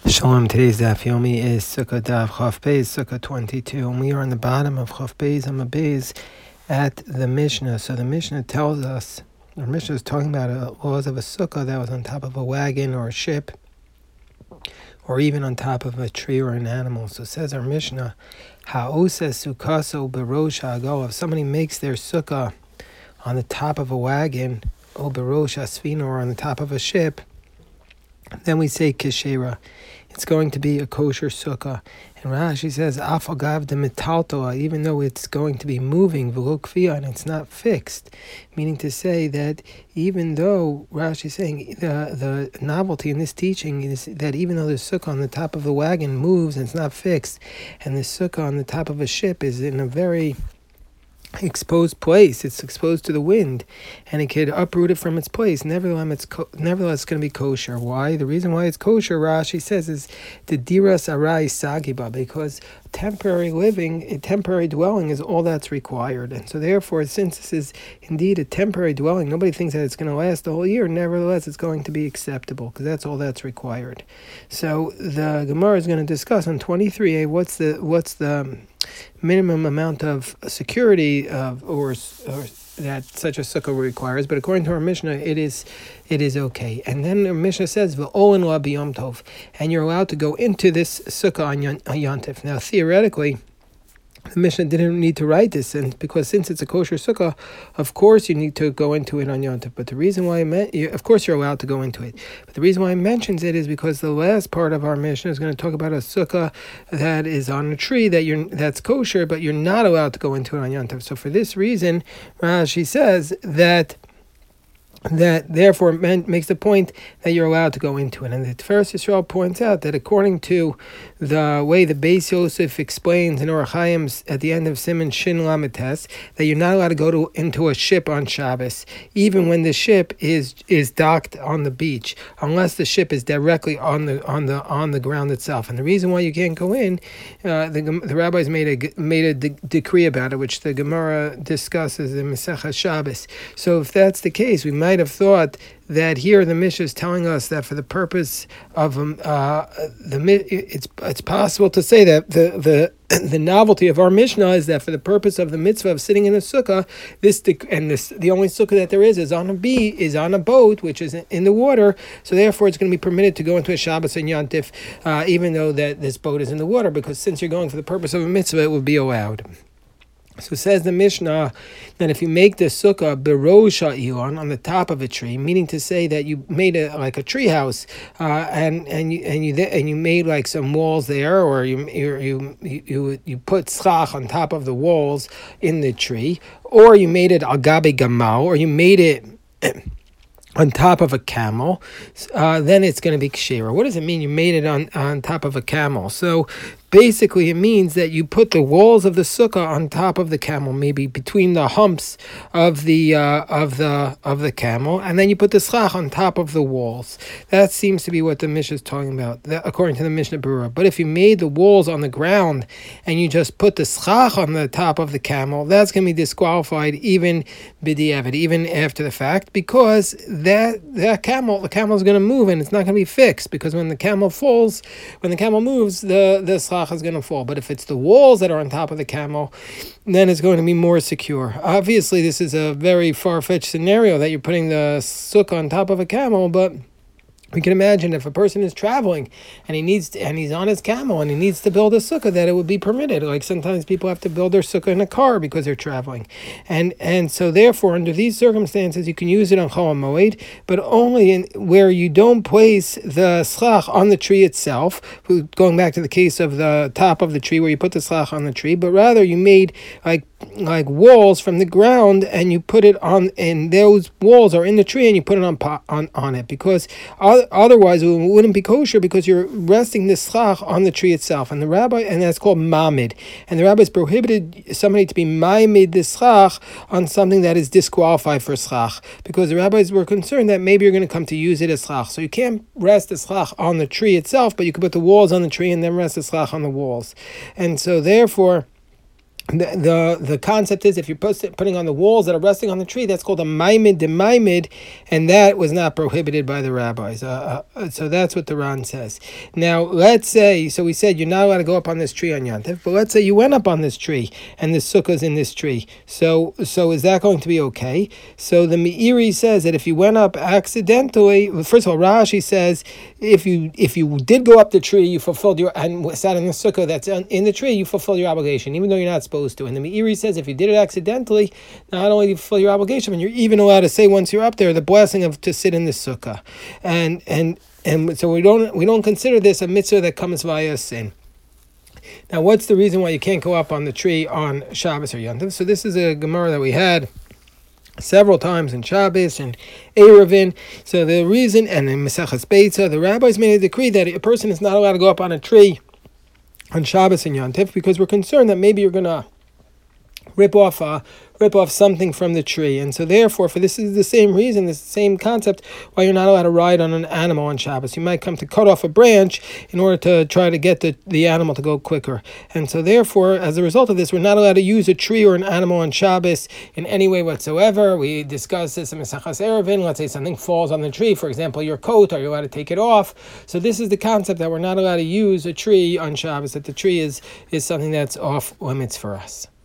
Shalom, today's Daf Yomi is Sukkah Daf Chaf Beis, Sukkah 22, and we are on the bottom of Chaf Beis Amud Beis at the Mishnah. So the Mishnah tells us, the Mishnah is talking about laws of a Sukkah that was on top of a wagon or a ship, or even on top of a tree or an animal. So says our Mishnah, Ha'ose Sukkaso Berosh Ha'ago, if somebody makes their Sukkah on the top of a wagon, or Berosh Asfina, or on the top of a ship, then we say Keshera. It's going to be a kosher sukkah. And Rashi says, Afagav de metaltoa, even though it's going to be moving, v'lo and it's not fixed. Meaning to say that even though, Rashi is saying, the novelty in this teaching is that even though the sukkah on the top of the wagon moves and it's not fixed, and the sukkah on the top of a ship is in a very exposed place, it's exposed to the wind, and it could uproot it from its place. Nevertheless, it's going to be kosher. Why? The reason why it's kosher, Rashi says, is the diras arai sagiba, because temporary dwelling is all that's required. And so therefore, since this is indeed a temporary dwelling, nobody thinks that it's going to last the whole year. Nevertheless, it's going to be acceptable, because that's all that's required. So the Gemara is going to discuss on 23a what's the minimum amount of security or that such a sukkah requires, but according to our Mishnah, it is okay. And then the Mishnah says, "V'olin la b'yom tov," and you're allowed to go into this sukkah on Yom Tov. Now, theoretically, the Mishnah didn't need to write this, and because since it's a kosher sukkah, of course you need to go into it on Yom Tov. But the reason why of course you're allowed to go into it. But the reason why it mentions it is because the last part of our Mishnah is going to talk about a sukkah that is on a tree that's kosher, but you're not allowed to go into it on Yom Tov. So for this reason, Rashi says that therefore makes the point that you're allowed to go into it. And the Tiferes Yisrael points out that according to the way the Beis Yosef explains in Orach Chaim at the end of Siman Shin Lamed Tes, that you're not allowed to go into a ship on Shabbos, even when the ship is docked on the beach, unless the ship is directly on the ground itself. And the reason why you can't go in, the rabbis made a decree about it, which the Gemara discusses in Masechah Shabbos. So if that's the case, we might have thought that here the Mishnah is telling us that for the purpose of it's possible to say that the novelty of our Mishnah is that for the purpose of the mitzvah of sitting in a sukkah, the only sukkah that there is on a boat, which is in the water. So therefore, it's going to be permitted to go into a Shabbos and Yom Tov, even though that this boat is in the water, because since you're going for the purpose of a mitzvah, it would be allowed. So says the Mishnah that if you make the sukkah berosh ha'ilon, on the top of a tree, meaning to say that you made it like a tree house, and you made like some walls there, or you put schach on top of the walls in the tree, or you made it al gabe gamal, or you made it on top of a camel, then it's going to be kshera. What does it mean you made it on top of a camel? So basically, it means that you put the walls of the sukkah on top of the camel, maybe between the humps of the camel, and then you put the schach on top of the walls. That seems to be what the Mishnah is talking about, according to the Mishnah Berurah. But if you made the walls on the ground and you just put the schach on the top of the camel, that's going to be disqualified even b'diavad, even after the fact, because the camel is going to move and it's not going to be fixed, because when the camel moves, the schach is going to fall. But if it's the walls that are on top of the camel, then it's going to be more secure. Obviously, this is a very far-fetched scenario that you're putting the sukkah on top of a camel, but we can imagine if a person is traveling and he's on his camel and he needs to build a sukkah, that it would be permitted. Like sometimes people have to build their sukkah in a car because they're traveling, and so therefore under these circumstances you can use it on Chol Moed, but only where you don't place the schach on the tree itself. Going back to the case of the top of the tree where you put the schach on the tree, but rather you made like walls from the ground and you put it on, and those walls are in the tree and you put it on it, because otherwise it wouldn't be kosher, because you're resting the schach on the tree itself. And that's called mamid. And the rabbis prohibited somebody to be ma'amid the schach on something that is disqualified for schach, because the rabbis were concerned that maybe you're going to come to use it as schach. So you can't rest the schach on the tree itself, but you could put the walls on the tree and then rest the schach on the walls. And so therefore, the concept is if you're putting on the walls that are resting on the tree, that's called a maimid de maimid, and that was not prohibited by the rabbis. So that's what the Ran says. Now let's say, so we said you're not allowed to go up on this tree on Yom Tov, but let's say you went up on this tree and the sukkah's in this tree. So is that going to be okay? So the Meiri says that if you went up accidentally, first of all, Rashi says if you did go up the tree, you fulfilled your, and sat in the sukkah that's in the tree, you fulfilled your obligation, even though you're not supposed to. And the Meiri says if you did it accidentally, not only do you fulfill your obligation, but you're even allowed to say once you're up there the blessing of to sit in the sukkah. And so we don't consider this a mitzvah that comes via sin. Now, what's the reason why you can't go up on the tree on Shabbos or Yom Tov? So this is a Gemara that we had several times in Shabbos and Eruvin. So the reason, and in Maseches Beitza, the rabbis made a decree that a person is not allowed to go up on a tree on Shabbos and Yom Tov because we're concerned that maybe you're going to rip off something from the tree. And so therefore, for this is the same reason, this same concept, why you're not allowed to ride on an animal on Shabbos. You might come to cut off a branch in order to try to get the animal to go quicker. And so therefore, as a result of this, we're not allowed to use a tree or an animal on Shabbos in any way whatsoever. We discussed this in Maseches Eruvin. Let's say something falls on the tree, for example, your coat, are you allowed to take it off? So this is the concept that we're not allowed to use a tree on Shabbos, that the tree is something that's off limits for us.